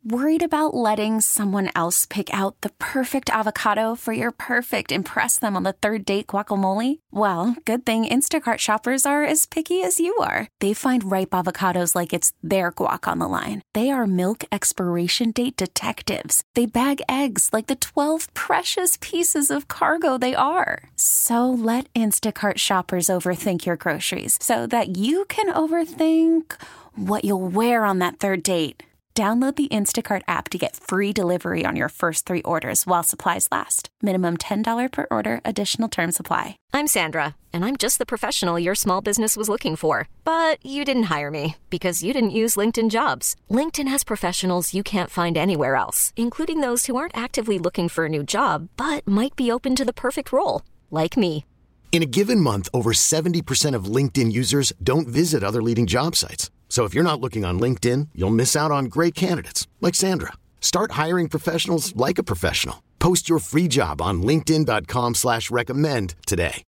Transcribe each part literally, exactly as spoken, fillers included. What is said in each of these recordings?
Worried about letting someone else pick out the perfect avocado for your perfect impress them on the third date guacamole? Well, good thing Instacart shoppers are as picky as you are. They find ripe avocados like it's their guac on the line. They are milk expiration date detectives. They bag eggs like the twelve precious pieces of cargo they are. So let Instacart shoppers overthink your groceries so that you can overthink what you'll wear on that third date. Download the Instacart app to get free delivery on your first three orders while supplies last. Minimum ten dollars per order. Additional terms apply. I'm Sandra, and I'm just the professional your small business was looking for. But you didn't hire me because you didn't use LinkedIn Jobs. LinkedIn has professionals you can't find anywhere else, including those who aren't actively looking for a new job, but might be open to the perfect role, like me. In a given month, over seventy percent of LinkedIn users don't visit other leading job sites. So if you're not looking on LinkedIn, you'll miss out on great candidates like Sandra. Start hiring professionals like a professional. Post your free job on linkedin dot com slash recommend today.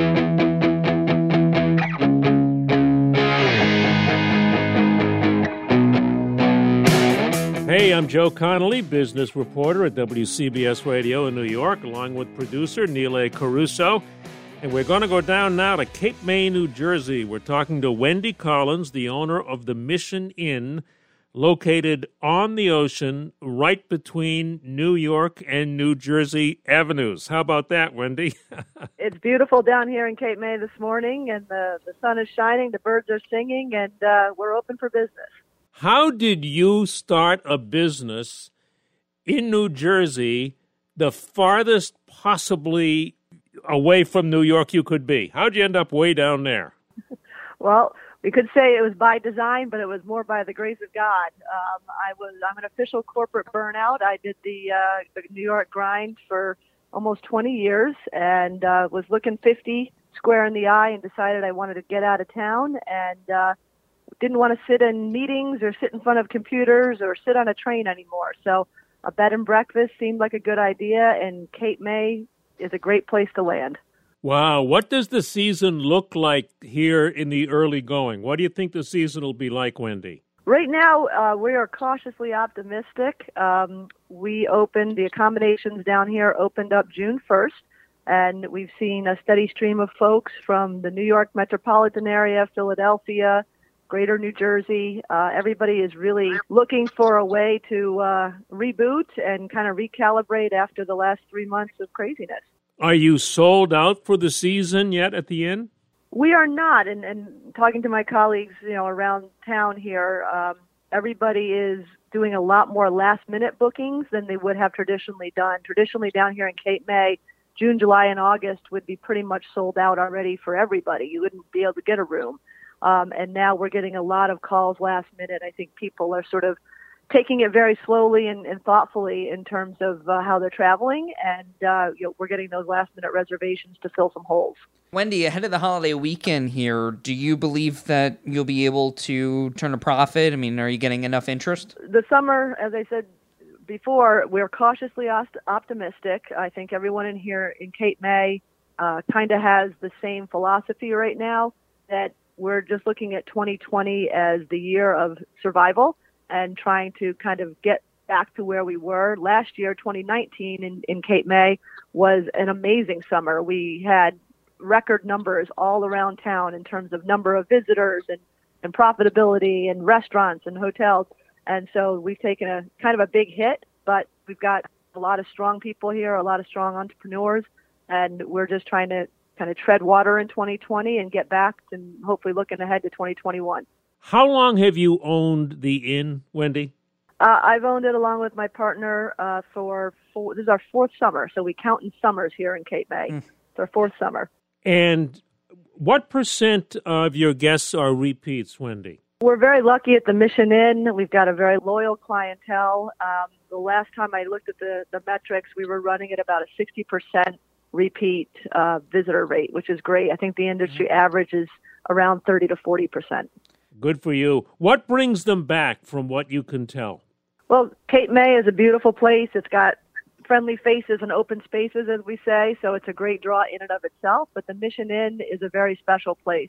Hey, I'm Joe Connolly, business reporter at W C B S Radio in New York, along with producer Neil A. Caruso. And we're going to go down now to Cape May, New Jersey. We're talking to Wendy Collins, the owner of the Mission Inn, located on the ocean right between New York and New Jersey avenues. How about that, Wendy? It's beautiful down here in Cape May this morning, and the, the sun is shining, the birds are singing, and uh, we're open for business. How did you start a business in New Jersey, the farthest possibly away from New York you could be? How'd you end up way down there? Well, we could say it was by design, but it was more by the grace of God. Um, I was, I'm an official corporate burnout. I did the, uh, the New York grind for almost twenty years and uh, was looking fifty square in the eye and decided I wanted to get out of town and uh, didn't want to sit in meetings or sit in front of computers or sit on a train anymore. So a bed and breakfast seemed like a good idea, and Cape May is a great place to land. Wow. What does the season look like here in the early going? What do you think the season will be like, Wendy? Right now, uh, we are cautiously optimistic. Um, we opened, the accommodations down here opened up June first, and we've seen a steady stream of folks from the New York metropolitan area, Philadelphia, Greater New Jersey. Uh, everybody is really looking for a way to uh, reboot and kind of recalibrate after the last three months of craziness. Are you sold out for the season yet at the inn? We are not. And, and talking to my colleagues, you know, around town here, um, everybody is doing a lot more last-minute bookings than they would have traditionally done. Traditionally down here in Cape May, June, July, and August would be pretty much sold out already for everybody. You wouldn't be able to get a room. Um, and now we're getting a lot of calls last minute. I think people are sort of taking it very slowly and, and thoughtfully in terms of uh, how they're traveling. And uh, you know, we're getting those last minute reservations to fill some holes. Wendy, ahead of the holiday weekend here, do you believe that you'll be able to turn a profit? I mean, are you getting enough interest? The summer, as I said before, we're cautiously optimistic. I think everyone in here in Cape May uh, kind of has the same philosophy right now, that we're just looking at twenty twenty as the year of survival and trying to kind of get back to where we were. Last year, twenty nineteen, in, in Cape May was an amazing summer. We had record numbers all around town in terms of number of visitors and, and profitability and restaurants and hotels. And so we've taken a kind of a big hit, but we've got a lot of strong people here, a lot of strong entrepreneurs, and we're just trying to kind of tread water in twenty twenty and get back and hopefully looking ahead to twenty twenty-one. How long have you owned the inn, Wendy? Uh, I've owned it along with my partner uh, for four, this is our fourth summer, so we count in summers here in Cape May. Mm. It's our fourth summer. And what percent of your guests are repeats, Wendy? We're very lucky at the Mission Inn. We've got a very loyal clientele. Um, the last time I looked at the, the metrics, we were running at about a sixty percent repeat uh, visitor rate, which is great. I think the industry average is around thirty to forty percent. Good for you. What brings them back from what you can tell? Well, Cape May is a beautiful place. It's got friendly faces and open spaces, as we say, so it's a great draw in and of itself. But the Mission Inn is a very special place.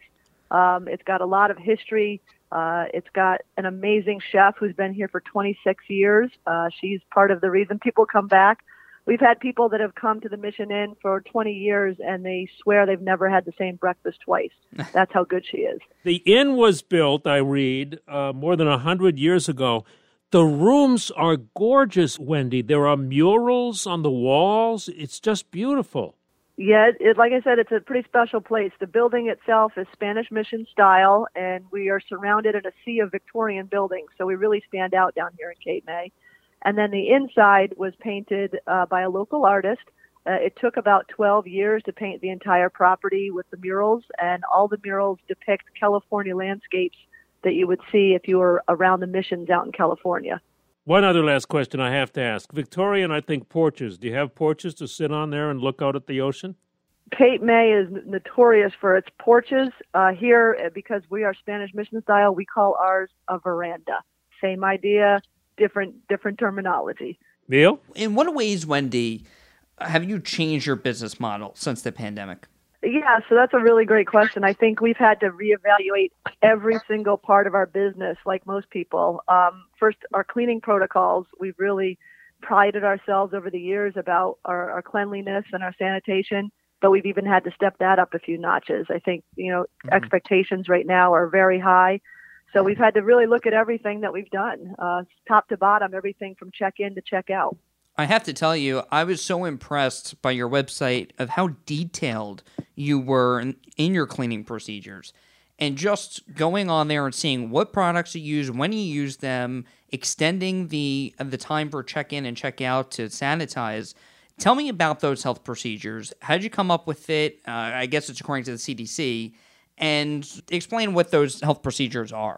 Um, it's got a lot of history. Uh, it's got an amazing chef who's been here for twenty-six years. Uh, she's part of the reason people come back. We've had people that have come to the Mission Inn for twenty years, and they swear they've never had the same breakfast twice. That's how good she is. The inn was built, I read, uh, more than one hundred years ago. The rooms are gorgeous, Wendy. There are murals on the walls. It's just beautiful. Yeah, it, it, like I said, it's a pretty special place. The building itself is Spanish Mission style, and we are surrounded in a sea of Victorian buildings, so we really stand out down here in Cape May. And then the inside was painted uh, by a local artist. Uh, it took about twelve years to paint the entire property with the murals, and all the murals depict California landscapes that you would see if you were around the missions out in California. One other last question I have to ask. Victorian, I think, porches. Do you have porches to sit on there and look out at the ocean? Cape May is notorious for its porches. Uh, here, because we are Spanish Mission style, we call ours a veranda. Same idea, different different terminology. Neil? In what ways, Wendy, have you changed your business model since the pandemic? Yeah, so that's a really great question. I think we've had to reevaluate every single part of our business, like most people. Um, first, our cleaning protocols. We've really prided ourselves over the years about our, our cleanliness and our sanitation, but we've even had to step that up a few notches. I think, you know, mm-hmm. expectations right now are very high. So we've had to really look at everything that we've done, uh, top to bottom, everything from check-in to check-out. I have to tell you, I was so impressed by your website of how detailed you were in, in your cleaning procedures. And just going on there and seeing what products you use, when you use them, extending the the time for check-in and check-out to sanitize. Tell me about those health procedures. How did you come up with it? Uh, I guess it's according to the C D C. And explain what those health procedures are.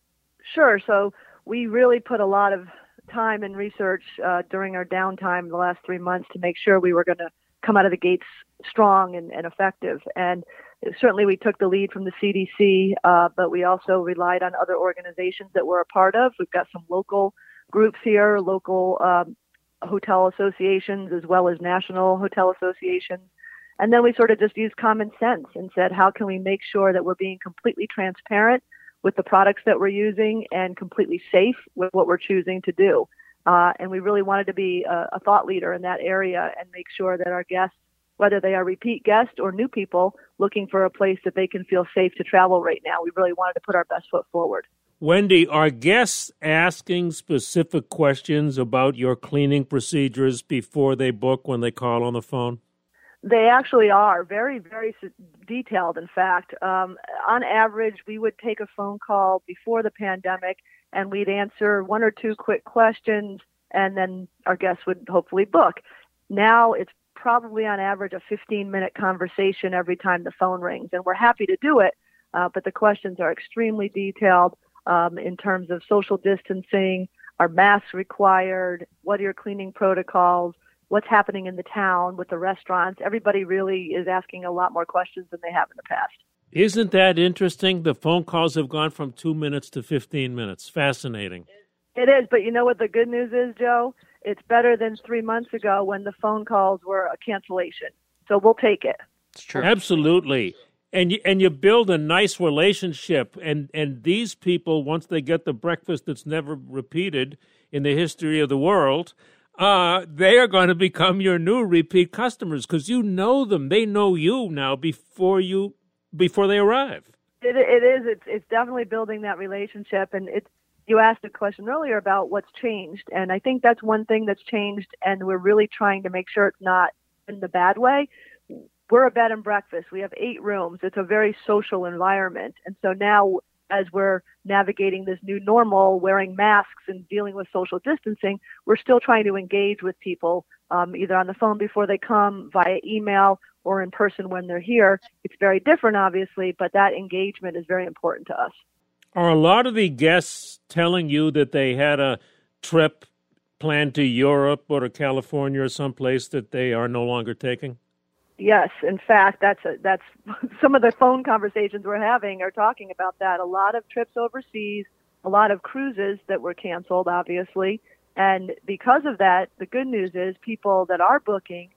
Sure. So we really put a lot of time and research uh, during our downtime the last three months to make sure we were going to come out of the gates strong and, and effective. And certainly we took the lead from the C D C, uh, but we also relied on other organizations that we're a part of. We've got some local groups here, local um, hotel associations, as well as national hotel associations. And then we sort of just used common sense and said, how can we make sure that we're being completely transparent with the products that we're using and completely safe with what we're choosing to do? Uh, and we really wanted to be a, a thought leader in that area and make sure that our guests, whether they are repeat guests or new people looking for a place that they can feel safe to travel right now, we really wanted to put our best foot forward. Wendy, are guests asking specific questions about your cleaning procedures before they book when they call on the phone? They actually are very, very detailed, in fact. Um, on average, we would take a phone call before the pandemic, and we'd answer one or two quick questions, and then our guests would hopefully book. Now it's probably on average a fifteen-minute conversation every time the phone rings, and we're happy to do it, uh, but the questions are extremely detailed um, in terms of social distancing, are masks required, what are your cleaning protocols, what's happening in the town with the restaurants. Everybody really is asking a lot more questions than they have in the past. Isn't that interesting? The phone calls have gone from two minutes to fifteen minutes. Fascinating. It is, but you know what the good news is, Joe? It's better than three months ago when the phone calls were a cancellation. So we'll take it. It's true. Absolutely. And you, and you build a nice relationship. And, and these people, once they get the breakfast that's never repeated in the history of the world, Uh, they are going to become your new repeat customers because you know them. They know you now before you before they arrive. It, it is. It's it's definitely building that relationship. And it's, you asked a question earlier about what's changed, and I think that's one thing that's changed. And we're really trying to make sure it's not in the bad way. We're a bed and breakfast. We have eight rooms. It's a very social environment, and so now, as we're navigating this new normal, wearing masks and dealing with social distancing, we're still trying to engage with people, um, either on the phone before they come, via email, or in person when they're here. It's very different, obviously, but that engagement is very important to us. Are a lot of the guests telling you that they had a trip planned to Europe or to California or someplace that they are no longer taking? Yes, in fact, that's a, that's some of the phone conversations we're having are talking about that. A lot of trips overseas, a lot of cruises that were canceled, obviously. And because of that, the good news is people that are booking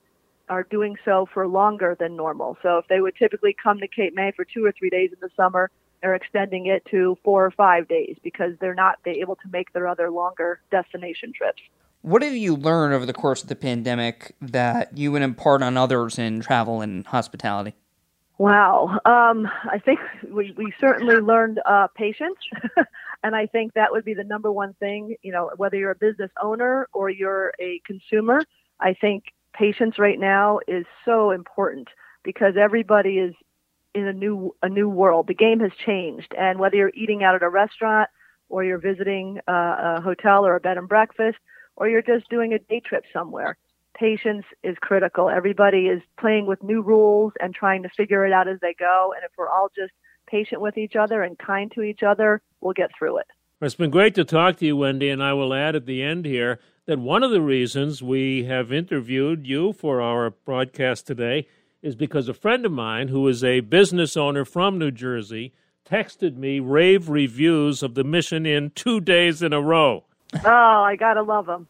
are doing so for longer than normal. So if they would typically come to Cape May for two or three days in the summer, they're extending it to four or five days because they're not able to make their other longer destination trips. What have you learned over the course of the pandemic that you would impart on others in travel and hospitality? Wow. Um, I think we, we certainly learned uh, patience. And I think that would be the number one thing, you know, whether you're a business owner or you're a consumer. I think patience right now is so important because everybody is in a new a new world. The game has changed. And whether you're eating out at a restaurant or you're visiting uh, a hotel or a bed and breakfast, or you're just doing a day trip somewhere, patience is critical. Everybody is playing with new rules and trying to figure it out as they go. And if we're all just patient with each other and kind to each other, we'll get through it. It's been great to talk to you, Wendy, and I will add at the end here that one of the reasons we have interviewed you for our broadcast today is because a friend of mine who is a business owner from New Jersey texted me rave reviews of the Mission Inn two days in a row. Oh, I gotta love them.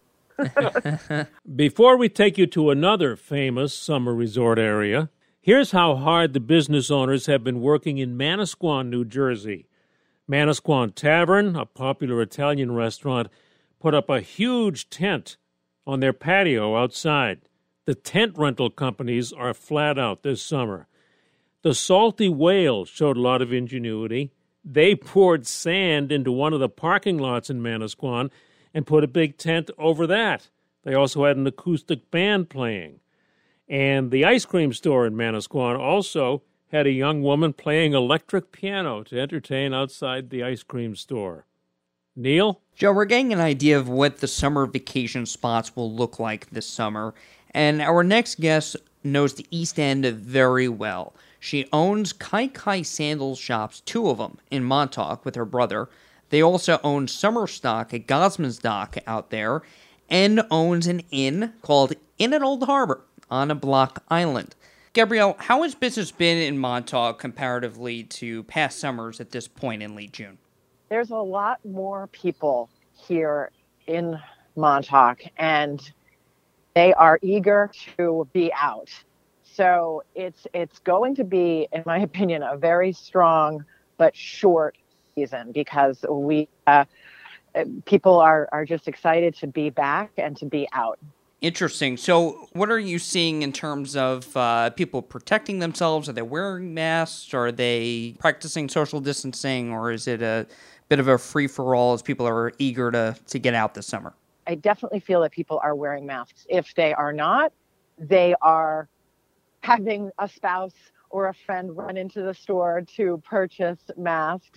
Before we take you to another famous summer resort area, here's how hard the business owners have been working in Manasquan, New Jersey. Manasquan Tavern, a popular Italian restaurant, put up a huge tent on their patio outside. The tent rental companies are flat out this summer. The Salty Whale showed a lot of ingenuity. They poured sand into one of the parking lots in Manasquan and put a big tent over that. They also had an acoustic band playing. And the ice cream store in Manasquan also had a young woman playing electric piano to entertain outside the ice cream store. Neil? Joe, we're getting an idea of what the summer vacation spots will look like this summer, and our next guest knows the East End very well. She owns Kai Kai Sandals shops, two of them, in Montauk with her brother. They also own summer stock at Gosman's Dock out there, and owns an inn called Inn at Old Harbor on a Block Island. Gabrielle, how has business been in Montauk comparatively to past summers at this point in late June? There's a lot more people here in Montauk, and they are eager to be out. So it's it's going to be, in my opinion, a very strong but short season because we uh, people are, are just excited to be back and to be out. Interesting. So what are you seeing in terms of uh, people protecting themselves? Are they wearing masks? Are they practicing social distancing? Or is it a bit of a free-for-all as people are eager to, to get out this summer? I definitely feel that people are wearing masks. If they are not, they are having a spouse or a friend run into the store to purchase masks.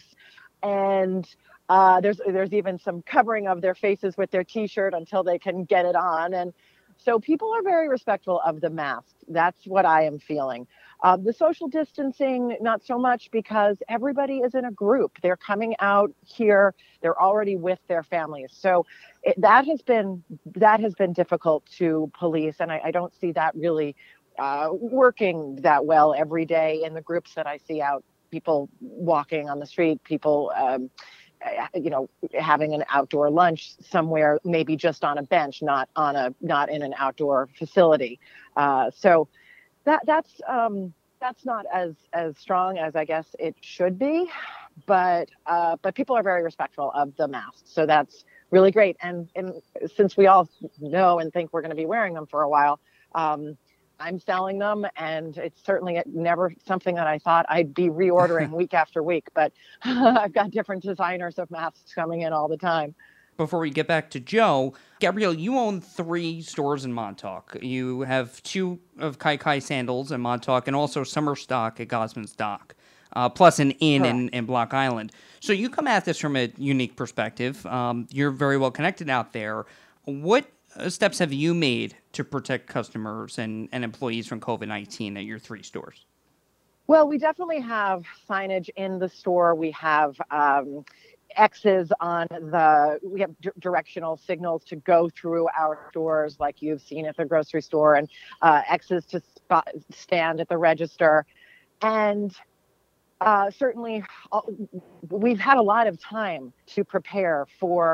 And uh, there's there's even some covering of their faces with their T-shirt until they can get it on. And so people are very respectful of the mask. That's what I am feeling. Uh, the social distancing, not so much because everybody is in a group. They're coming out here. They're already with their families. So it, that has been that has been difficult to police. And I, I don't see that really uh, working that well every day in the groups that I see out. People walking on the street, people, um, you know, having an outdoor lunch somewhere, maybe just on a bench, not on a, not in an outdoor facility. Uh, so that that's um, that's not as as strong as I guess it should be, but uh, but people are very respectful of the masks, so that's really great. And and since we all know and think we're going to be wearing them for a while. Um, I'm selling them, and it's certainly never something that I thought I'd be reordering week after week, but I've got different designers of masks coming in all the time. Before we get back to Joe, Gabrielle, you own three stores in Montauk. You have two of Kai Kai Sandals in Montauk and also summer stock at Gosman's Dock, uh, plus an inn in, in Block Island. So you come at this from a unique perspective. Um, you're very well connected out there. What steps have you made to protect customers and, and employees from COVID nineteen at your three stores? Well, we definitely have signage in the store. We have um, X's on the, we have d- directional signals to go through our stores like you've seen at the grocery store, and uh, X's to spot, stand at the register. And uh, certainly uh, we've had a lot of time to prepare for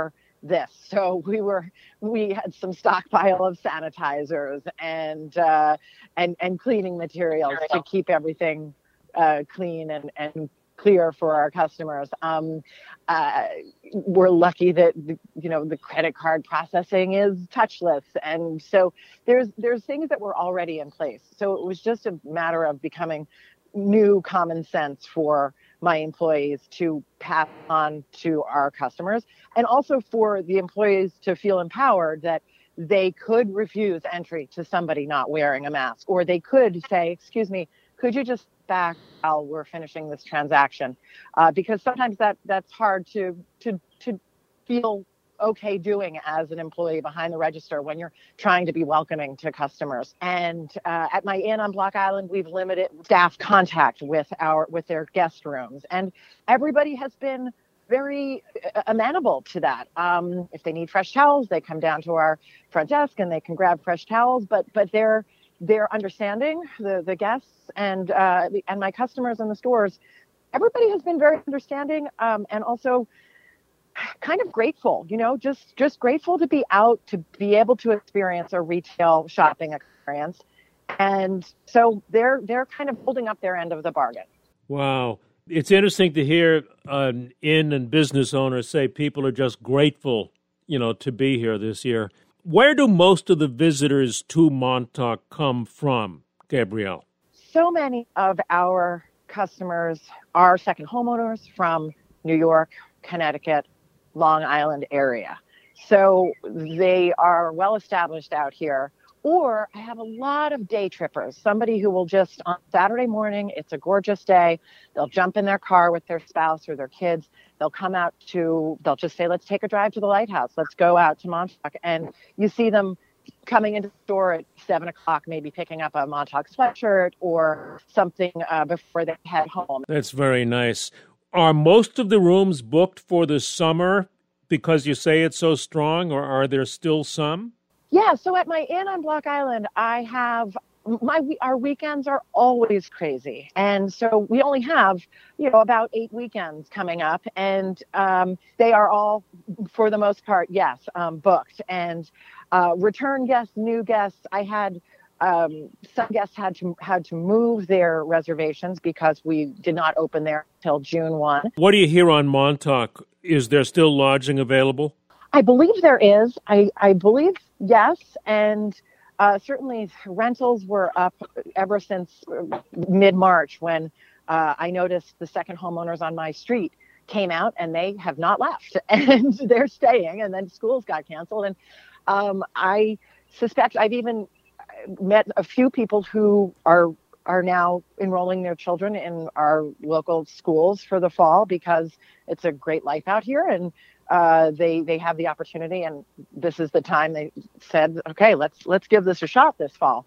this. So we were, we had some stockpile of sanitizers and uh, and and cleaning materials to keep everything uh, clean and and clear for our customers. Um, uh, we're lucky that you know the credit card processing is touchless, and so there's there's things that were already in place. So it was just a matter of becoming new common sense for my employees to pass on to our customers, and also for the employees to feel empowered that they could refuse entry to somebody not wearing a mask, or they could say, excuse me, could you just back while we're finishing this transaction? Uh, because sometimes that that's hard to to to feel okay doing as an employee behind the register when you're trying to be welcoming to customers. And uh, at my inn on Block Island, we've limited staff contact with our with their guest rooms, and everybody has been very uh, amenable to that. Um, if they need fresh towels, they come down to our front desk and they can grab fresh towels. But but they're they're understanding, the the guests and uh, and my customers in the stores. Everybody has been very understanding, um, and also kind of grateful, you know, just just grateful to be out, to be able to experience a retail shopping experience. And so they're they're kind of holding up their end of the bargain. Wow. It's interesting to hear an inn and business owners say people are just grateful, you know, to be here this year. Where do most of the visitors to Montauk come from, Gabrielle? So many of our customers are second homeowners from New York, Connecticut, Long Island area. So they are well established out here. Or I have a lot of day trippers, somebody who will just on Saturday morning, it's a gorgeous day, they'll jump in their car with their spouse or their kids. They'll come out to, they'll just say, let's take a drive to the lighthouse. Let's go out to Montauk. And you see them coming into the store at seven o'clock, maybe picking up a Montauk sweatshirt or something uh, before they head home. That's very nice. Are most of the rooms booked for the summer because you say it's so strong, or are there still some? Yeah, so at my inn on Block Island, I have my our weekends are always crazy, and so we only have you know about eight weekends coming up, and um, they are all, for the most part, yes, um, booked. And uh, return guests, new guests, I had. Um, some guests had to had to move their reservations because we did not open there until June first. What do you hear on Montauk? Is there still lodging available? I believe there is. I, I believe, yes. And uh, certainly rentals were up ever since mid-March when uh, I noticed the second homeowners on my street came out and they have not left. And they're staying. And then schools got canceled. And um, I suspect I've even met a few people who are are now enrolling their children in our local schools for the fall because it's a great life out here, and uh, they they have the opportunity, and this is the time they said, okay, let's let's give this a shot this fall.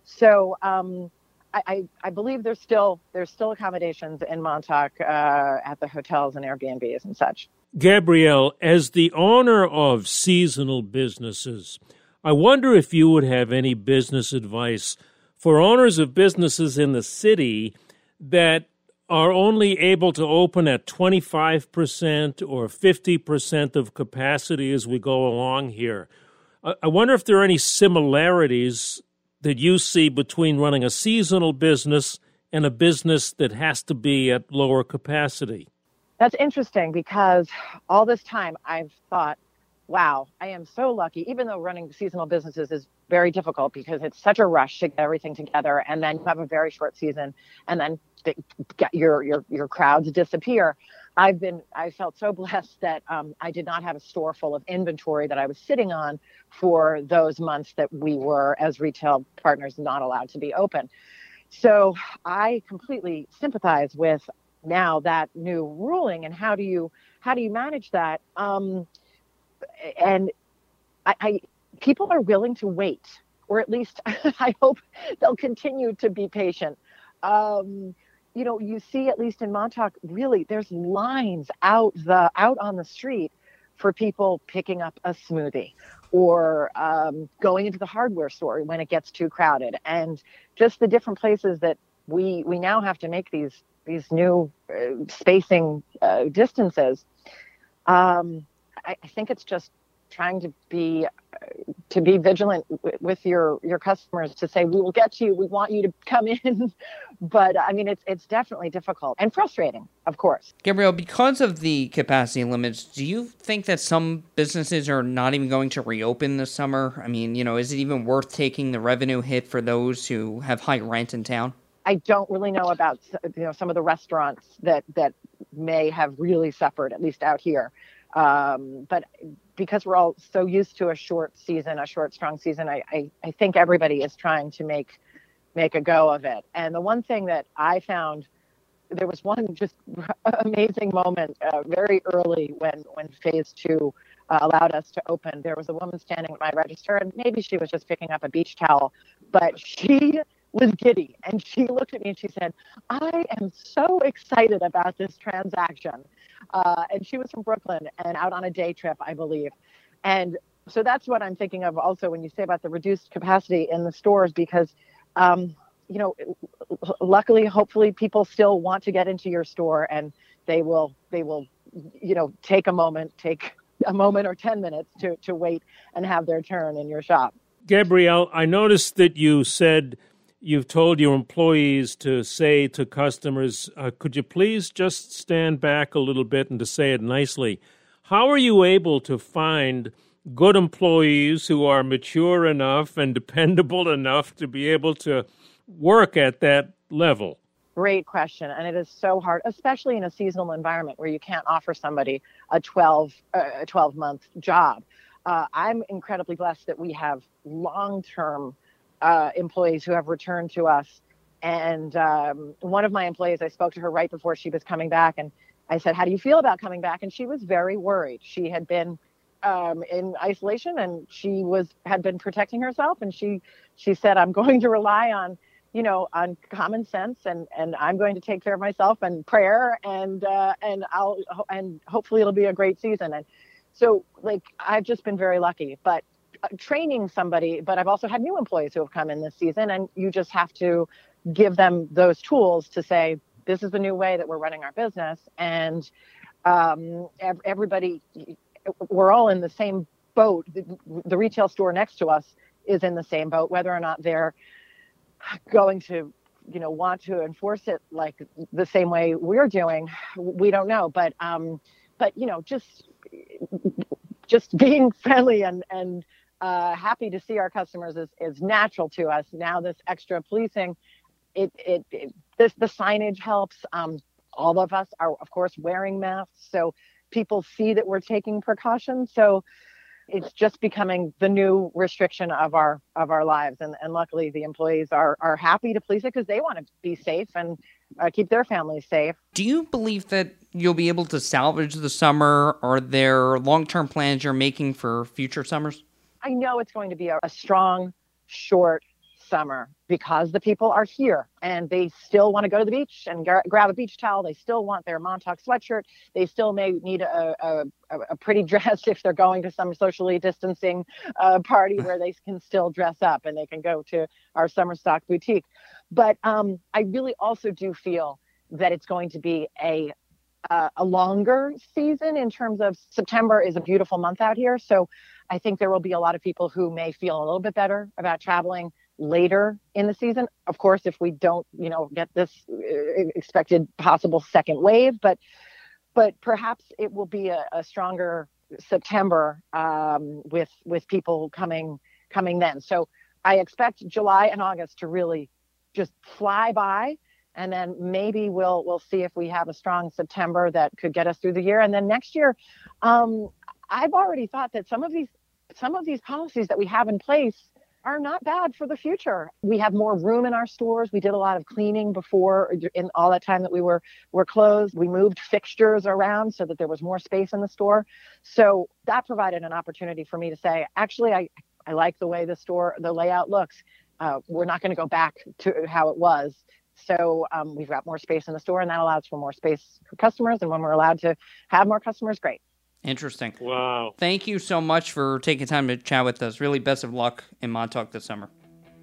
So um, I, I I believe there's still there's still accommodations in Montauk uh, at the hotels and Airbnbs and such. Gabrielle, as the owner of seasonal businesses, I wonder if you would have any business advice for owners of businesses in the city that are only able to open at twenty-five percent or fifty percent of capacity as we go along here. I wonder if there are any similarities that you see between running a seasonal business and a business that has to be at lower capacity. That's interesting because all this time I've thought, wow, I am so lucky, even though running seasonal businesses is very difficult because it's such a rush to get everything together. And then you have a very short season and then get your, your, your crowds disappear. I've been, I felt so blessed that um, I did not have a store full of inventory that I was sitting on for those months that we were, as retail partners, not allowed to be open. So I completely sympathize with now that new ruling and how do you, how do you manage that? Um, And I, I, people are willing to wait, or at least I hope they'll continue to be patient. Um, you know, you see, at least in Montauk, really, there's lines out the out on the street for people picking up a smoothie or um, going into the hardware store when it gets too crowded, and just the different places that we we now have to make these these new uh, spacing uh, distances. Um, I, I think it's just trying to be to be vigilant w- with your your customers to say, we will get to you, we want you to come in. But I mean, it's it's definitely difficult and frustrating, of course. Gabrielle, because of the capacity limits, do you think that some businesses are not even going to reopen this summer? I mean, you know, is it even worth taking the revenue hit for those who have high rent in town? I don't really know about, you know, some of the restaurants that that may have really suffered, at least out here. Um, but because we're all so used to a short season, a short, strong season, I, I, I think everybody is trying to make make a go of it. And the one thing that I found, there was one just amazing moment uh, very early when, when phase two uh, allowed us to open. There was a woman standing at my register, and maybe she was just picking up a beach towel, but she was giddy. And she looked at me and she said, I am so excited about this transaction. Uh, and she was from Brooklyn and out on a day trip, I believe. And so that's what I'm thinking of also when you say about the reduced capacity in the stores, because, um, you know, luckily, hopefully people still want to get into your store, and they will, they will, you know, take a moment, take a moment or ten minutes to, to wait and have their turn in your shop. Gabrielle, I noticed that you said you've told your employees to say to customers, uh, could you please just stand back a little bit, and to say it nicely. How are you able to find good employees who are mature enough and dependable enough to be able to work at that level? Great question. And it is so hard, especially in a seasonal environment where you can't offer somebody a twelve, uh, a twelve month job. Uh, I'm incredibly blessed that we have long-term uh, employees who have returned to us. And um, one of my employees, I spoke to her right before she was coming back, and I said, how do you feel about coming back? And she was very worried. She had been um, in isolation, and she was had been protecting herself. And she she said, I'm going to rely on, you know, on common sense, and, and I'm going to take care of myself and prayer, and uh, and I'll and hopefully it'll be a great season. And so, like, I've just been very lucky. But uh, training somebody, but I've also had new employees who have come in this season, and you just have to give them those tools to say, this is the new way that we're running our business. And um, everybody, we're all in the same boat. The, the retail store next to us is in the same boat, whether or not they're going to, you know, want to enforce it like the same way we're doing. We don't know. But, um, but you know, just just being friendly and, and uh, happy to see our customers is, is natural to us. Now this extra policing, It, it, it this the signage helps. Um, all of us are, of course, wearing masks, so people see that we're taking precautions. So it's just becoming the new restriction of our of our lives, and, and luckily the employees are are happy to police it because they want to be safe and uh, keep their families safe. Do you believe that you'll be able to salvage the summer? Are there long-term plans you're making for future summers? I know it's going to be a, a strong, short summer because the people are here and they still want to go to the beach and gra- grab a beach towel. They still want their Montauk sweatshirt. They still may need a, a, a pretty dress if they're going to some socially distancing uh, party where they can still dress up, and they can go to our summer stock boutique. But um, I really also do feel that it's going to be a uh, a longer season in terms of September is a beautiful month out here. So I think there will be a lot of people who may feel a little bit better about traveling later in the season. Of course, if we don't, you know, get this expected possible second wave, but but perhaps it will be a, a stronger September um, with with people coming coming then. So I expect July and August to really just fly by, and then maybe we'll we'll see if we have a strong September that could get us through the year. And then next year, um, I've already thought that some of these some of these policies that we have in place are not bad for the future. We have more room in our stores. We did a lot of cleaning before, in all that time that we were were closed. We moved fixtures around so that there was more space in the store. So that provided an opportunity for me to say, actually, I, I like the way the store, the layout looks. Uh, we're not going to go back to how it was. So um, we've got more space in the store, and that allows for more space for customers. And when we're allowed to have more customers, great. Interesting. Wow. Thank you so much for taking time to chat with us. Really best of luck in Montauk this summer.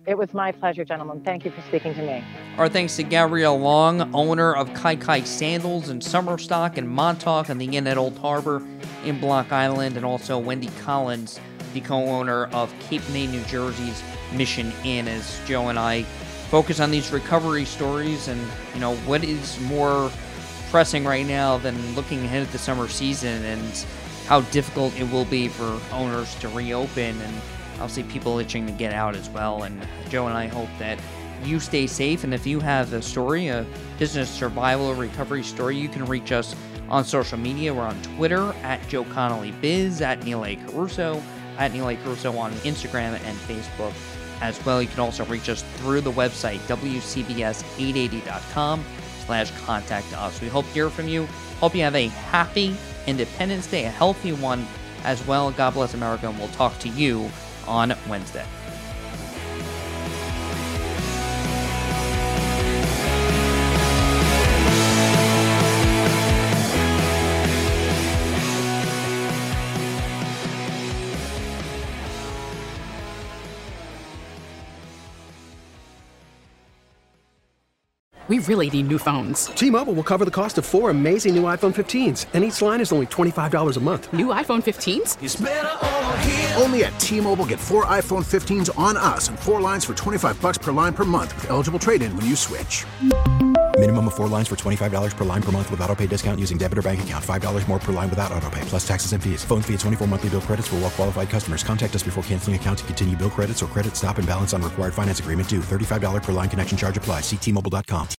It was my pleasure, gentlemen. Thank you for speaking to me. Our thanks to Gabrielle Long, owner of Kai Kai Sandals in Summerstock and Montauk and the Inn at Old Harbor in Block Island, and also Wendy Collins, the co-owner of Cape May, New Jersey's Mission Inn, as Joe and I focus on these recovery stories and, you know, what is more pressing right now than looking ahead at the summer season and how difficult it will be for owners to reopen, and obviously people itching to get out as well. And Joe and I hope that you stay safe, and if you have a story, a business survival or recovery story, you can reach us on social media. We're on Twitter at Joe Connolly Biz, at Neil A. Caruso, at Neil A. Caruso on Instagram and Facebook as well. You can also reach us through the website, W C B S eight eighty dot com slash contact us. We hope to hear from you. Hope you have a happy Independence Day, a healthy one as well. God bless America, and we'll talk to you on Wednesday. We really need new phones. T-Mobile will cover the cost of four amazing new iPhone fifteens, and each line is only twenty-five dollars a month. New iPhone fifteens? It's better over here. Only at T-Mobile, get four iPhone fifteens on us and four lines for twenty-five bucks per line per month with eligible trade-in when you switch. Minimum of four lines for twenty-five dollars per line per month with autopay discount using debit or bank account. five dollars more per line without autopay, plus taxes and fees. Phone fee at twenty-four monthly bill credits for well-qualified customers. Contact us before canceling account to continue bill credits or credit stop and balance on required finance agreement due. thirty-five dollars per line connection charge applies. See T Mobile dot com.